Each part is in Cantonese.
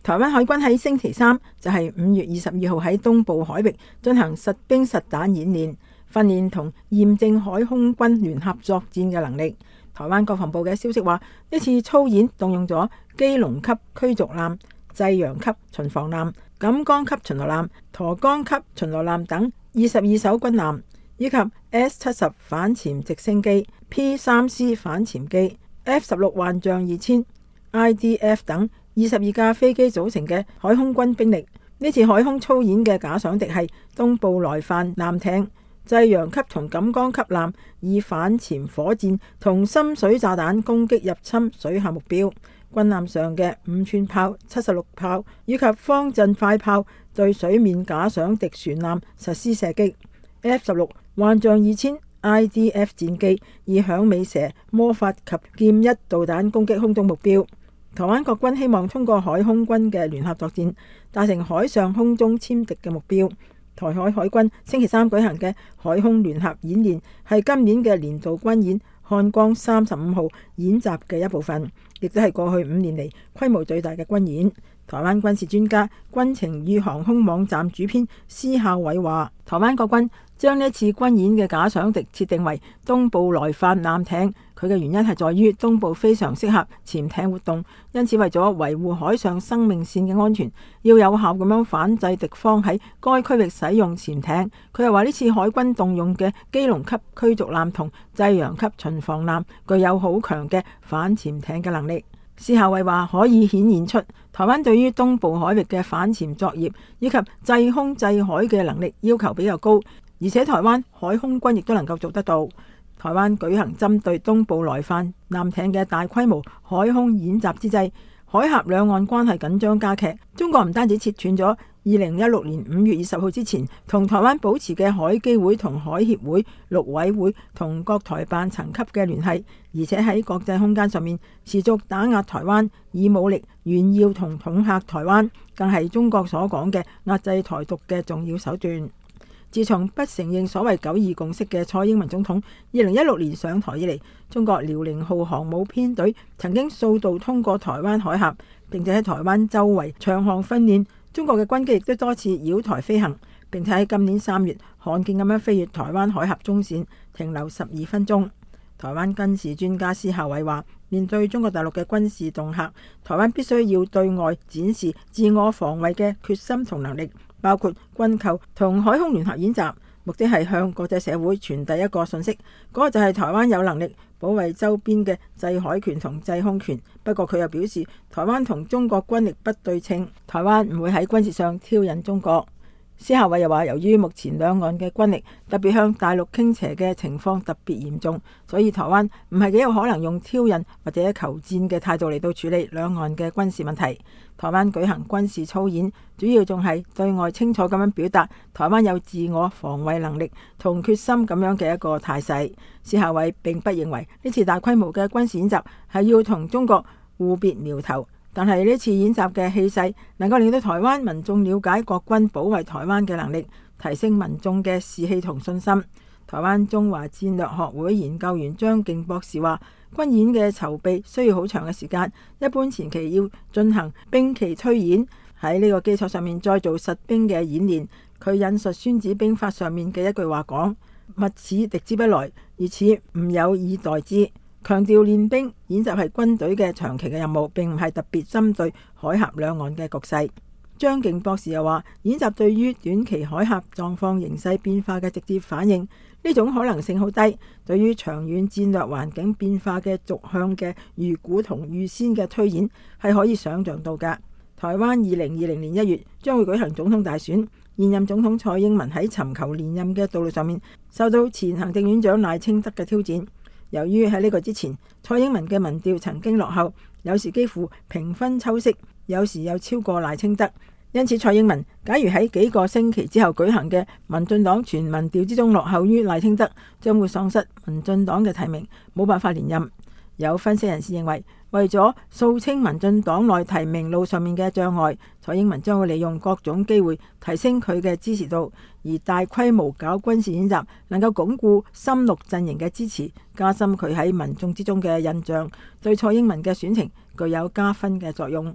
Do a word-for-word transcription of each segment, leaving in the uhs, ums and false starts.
台灣海軍喺星期三，就係五月二十二號喺東部海域進行實兵實彈演練，訓練同驗證海空軍聯合作戰嘅能力。台灣國防部嘅消息話，呢次操演動用咗基隆級驅逐艦、濟陽級巡防艦、錦江級巡邏艦、沱江級巡邏艦等二十二艘軍艦，以及 S 七十反潛直升機、P 三 C 反潛機、F 十六幻象二千、I D F 等二十二架飛機組成嘅海空軍兵力。呢次海空操演嘅假想敵係東部來犯艦艇、濟陽級同錦江級艦，以反潛火箭同深水炸彈攻擊入侵水下目標。軍艦上嘅五寸炮、七十六炮以及方陣快炮對水面假想敵船艦實施射擊。F 十六幻象二千 I D F 戰機以響尾蛇、魔法及劍一導彈攻擊空中目標。台灣國軍希望通過海空軍嘅聯合作戰，達成海上空中殲敵嘅目標。台海海軍星期三舉行嘅海空聯合演練係今年嘅年度軍演漢光三十五號演習嘅一部分，亦都係過去五年嚟規模最大嘅軍演。台灣軍事專家、軍情與航空網站主編施孝偉話，台灣國軍將呢次軍演嘅假想敵設定為東部來犯艦艇，佢嘅原因係在於東部非常適合潛艇活動，因此為咗維護海上生命線嘅安全，要有效咁樣反制敵方喺該區域使用潛艇。佢又話呢次海軍動用嘅基隆級驅逐艦同濟陽級巡防艦具有好強嘅反潛艇嘅能力。施孝偉話，可以顯現出台灣對於東部海域嘅反潛作業以及制空制海嘅能力要求比較高，而且台灣海空軍亦都能夠做得到。台灣舉行針對東部來犯艦艇嘅大規模海空演習之際，海峽兩岸關係緊張加劇。中國唔單止切斷咗二零一六年五月二十號之前同台灣保持嘅海基會同海協會、陸委會同各台辦層級嘅聯繫，而且喺國際空間上面持續打壓台灣，以武力炫耀同統嚇台灣，更係中國所講嘅壓制台獨嘅重要手段。自從不承認所謂九二共識嘅蔡英文總統二零一六年上台以嚟，中國遼寧號航母編隊曾經數度通過台灣海峽，並且喺台灣周圍長航訓練。中國嘅軍機亦都多次繞台飛行，並且喺今年三月罕見咁樣飛越台灣海峽中線，停留十二分鐘。台灣軍事專家施孝偉話，面對中國大陸嘅軍事恫嚇，台灣必須要對外展示自我防衛嘅決心同能力，包括軍購同海空聯合演習，目的係向國際社會傳遞一個信息，嗰個就係台灣有能力保衛周邊嘅制海權同制空權。不過佢又表示，台灣同中國軍力不對稱，台灣唔會喺軍事上挑釁中國。施孝偉又話，由於目前兩岸嘅軍力特別向大陸傾斜嘅情況特別嚴重，所以台灣唔係幾有可能用挑釁或者求戰嘅態度嚟到處理兩岸嘅軍事問題。台灣舉行軍事操演，主要仲係對外清楚咁樣表達台灣有自我防衛能力同決心咁樣嘅一個態勢。施孝偉並不認為呢次大規模嘅軍事演習係要同中國互別苗頭，但係呢次演習嘅氣勢能夠令到台灣民眾了解國軍保衛台灣嘅能力，提升民眾嘅士氣同信心。台灣中華戰略學會研究員張敬博士話，軍演嘅籌備需要好長嘅時間，一般前期要進行兵棋推演，喺呢個基礎上面再做實兵嘅演練。佢引述孫子兵法上面嘅一句話講：勿恃敵之不來，而此吾有以待之。強調練兵演習係軍隊嘅長期嘅任務，並唔係特別針對海峽兩岸嘅局勢。張敬博士又話，演習對於短期海峽狀況形勢變化嘅直接反應，呢種可能性好低。對於長遠戰略環境變化嘅逐向嘅預估同預先嘅推演係可以想象到嘅。台灣二零二零年一月將會舉行總統大選，現任總統蔡英文喺尋求連任嘅道路上面受到前行政院長賴清德嘅挑戰。由於喺呢個之前，蔡英文嘅民調曾經落後，有時幾乎平分秋色，有時又超過賴清德。因此蔡英文假如喺幾個星期之後舉行嘅民進黨全民調之中落後於賴清德，將會喪失民進黨嘅提名，冇辦法連任。有分析人士認為，為咗掃清民進黨內提名路上面嘅障礙，蔡英文將會利用各種機會提升佢嘅支持度，而大規模搞軍事演習能夠鞏固深綠陣營嘅支持，加深佢喺民眾之中嘅印象，對蔡英文嘅選情具有加分嘅作用。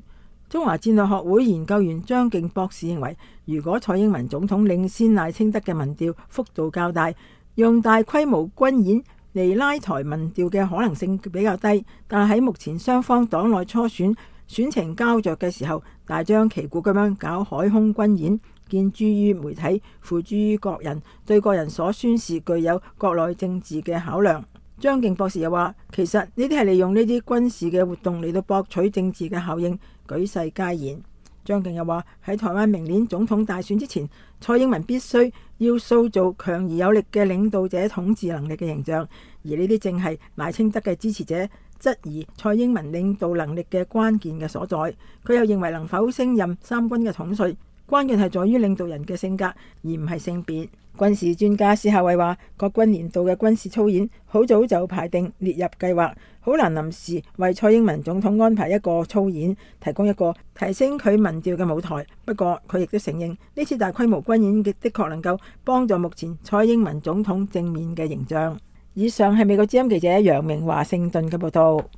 中華戰略學會研究員張敬博士認為，如果蔡英文總統領先賴清德嘅民調幅度較大，用大規模軍演嚟拉抬民調嘅可能性比較低，但係喺目前雙方黨內初選選情膠着嘅時候，大張旗鼓咁樣搞海空軍演，見諸於媒體，付諸於國人，對個人所宣示具有國內政治嘅考量。張敬博士又話，其實呢啲係利用呢啲軍事嘅活動嚟到博取政治嘅效應，舉世皆然。張敬又話，喺台灣明年總統大選之前，蔡英文必須要塑造強而有力嘅領導者統治能力嘅形象，而呢啲正係賴清德嘅支持者質疑蔡英文領導能力嘅關鍵嘅所在。佢又認為能否升任三軍嘅統帥，關鍵係在於領導人嘅性格，而唔係性別。軍事專家施孝偉話，各軍年度嘅軍事操演好早就排定列入計劃，好難臨時為蔡英文總統安排一個操演，提供一個提升佢民調嘅舞台。不過佢亦都承認，呢次大規模軍演嘅的確能夠幫助目前蔡英文總統正面嘅形象。以上係美國之音記者楊明華盛頓嘅報道。